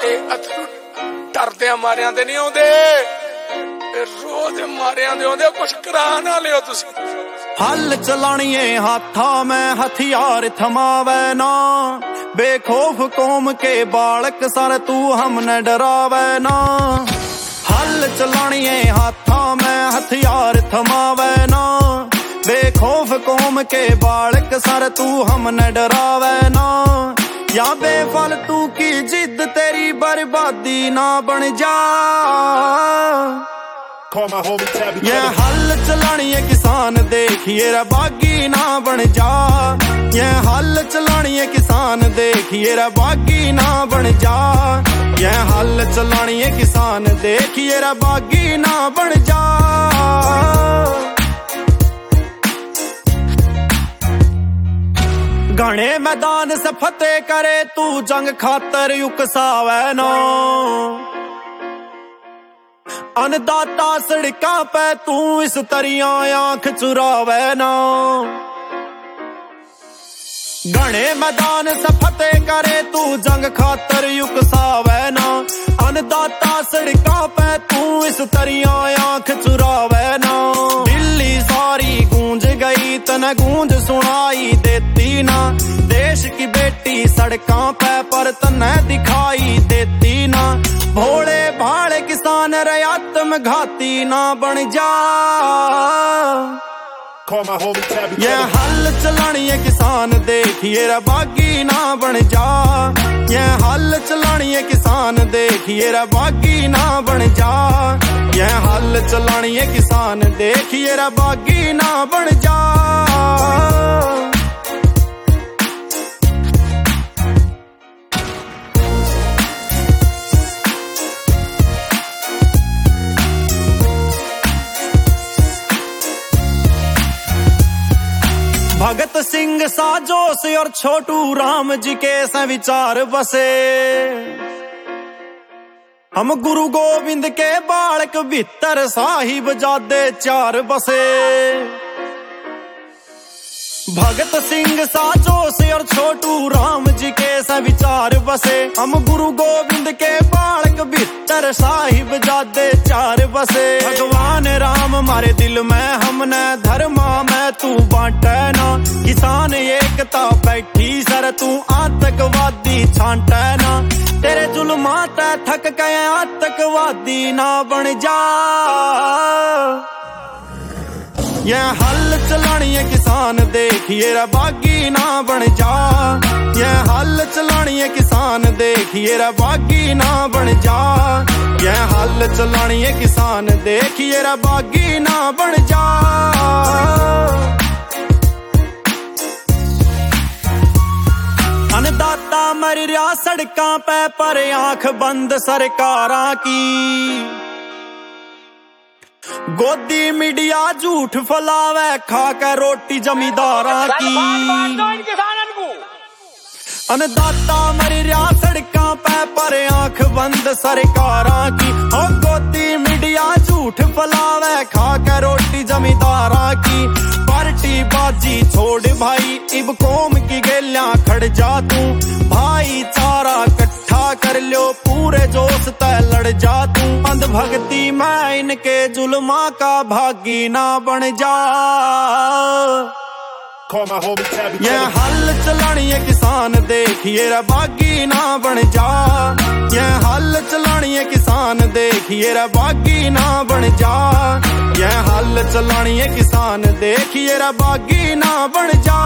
अथरू डरदे मारियां दे नहीं आउंदे, रोज मारियां दे आउंदे, कुछ करा ना लियो तुसी। हल चलानिए हाथा में हथियार थमावे ना, बेखौफ कौम के बालक सर तू हमने डरावे ना। हल चलानिए हाथा में हथियार थमावे ना, बेखौफ कौम के बालक सर तू हमने डरावे ना। या बेफालतू की जिद तेरी बर्बादी ना बन जा। ये हल चलानी है किसान देखिए रे बागी ना बन जा। ये हल चलानी है किसान देखिए रे बागी ना बन जा। ये हल चलानी है किसान देखिए रे बागी ना बन जा। घने मैदान से फतेह करे तू जंग खातर उकसावे ना। अन्नदाता सड़का पे तू इस तरिया आंख चुरावे ना। घने मैदान से फतेह करे तू जंग खातर उकसावे ना। अन्नदाता सड़का पे तू इस तरिया आंख चुरावे ना। दिल्ली सारी गूंज गई तने गूंज सुनाई देती ना। देश की बेटी सड़कों पे पर तने दिखाई देती ना। भोले भाले किसान रे आत्मघाती ना बन जा। ये हल चलानी है किसान देखिए रे बागी ना बन जा। ये हल चलानी है किसान देखिए रे बागी ना बन जा। ये हल चलानी है किसान देखिए रे बागी ना बन जा। भगत सिंह सा जोश और छोटू राम जी के से विचार बसे। हम गुरु गोविंद के बालक भीतर साहिब जादे चार बसे। भगत सिंह सा जोश और छोटू राम जी के से विचार बसे। हम गुरु गोविंद के बालक भीतर साहिब जादे चार बसे। भगवान राम हमारे दिल में हमने धर्मा में तू बांटे ना। किसान एकता बैठी सर तू आतंकवादी छांटे ना। तेरे जुल्मात थक गए आतंकवादी ना बन जा। ये हल चलानी है किसान देखिए रे बागी ना बन जा। ये हल चलानी है किसान देखिए रे बागी ना बन जा। ये हल चलानी है किसान देखिए रे बागी ना बन जा। अन्नदाता मर रहा सड़कों पे पर आंख बंद सरकारां की। गोदी मीडिया झूठ फैलावे खा के रोटी जमींदारां की। अन्नदाता मर रहा सड़कों पे पर आंख बंद सरकारां की। और गोदी मीडिया झूठ फैलावे खा के रोटी जमींदारां की। पार्टी बाजी छोड़ भाई इब कौम की गेलियां खड़ जा तू। भाईचारा इकट्ठा कर लो पूरे जोश तय लड़ जा तू। अंधभक्ति में इनके जुल्मा का भागी ना बन जा। ये हल चलानी है किसान देखिए रे बागी ना बन जा। ये हल चलानी है किसान देखिए रे बागी ना बन जा। ये हल चलानी है किसान देखिए रे बागी ना बन जा।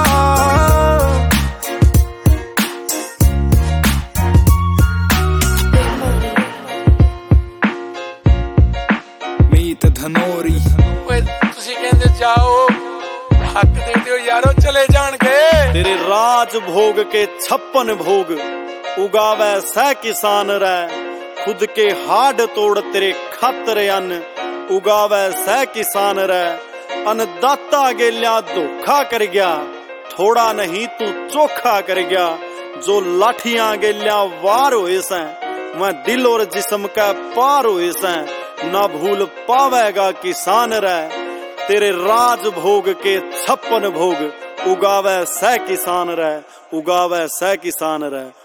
मीत धनोरी तुसी कहंदे जाओ हक दे दियो यारो चले जान के। तेरे राज भोग के 56 भोग उगावे सह किसान रे। खुद के हाड तोड़ तेरे खातर अन्न उगावे सह किसान रे। अन्नदाता गेलिया धोखा कर गया थोड़ा नहीं तू चोखा कर गया। जो लाठियां गेलिया वार होए से मैं दिल और जिस्म का पार होए से। ना भूल पावेगा किसान रे। तेरे राज भोग के 56 भोग उगावे सह किसान रे। उगावे सह किसान रे।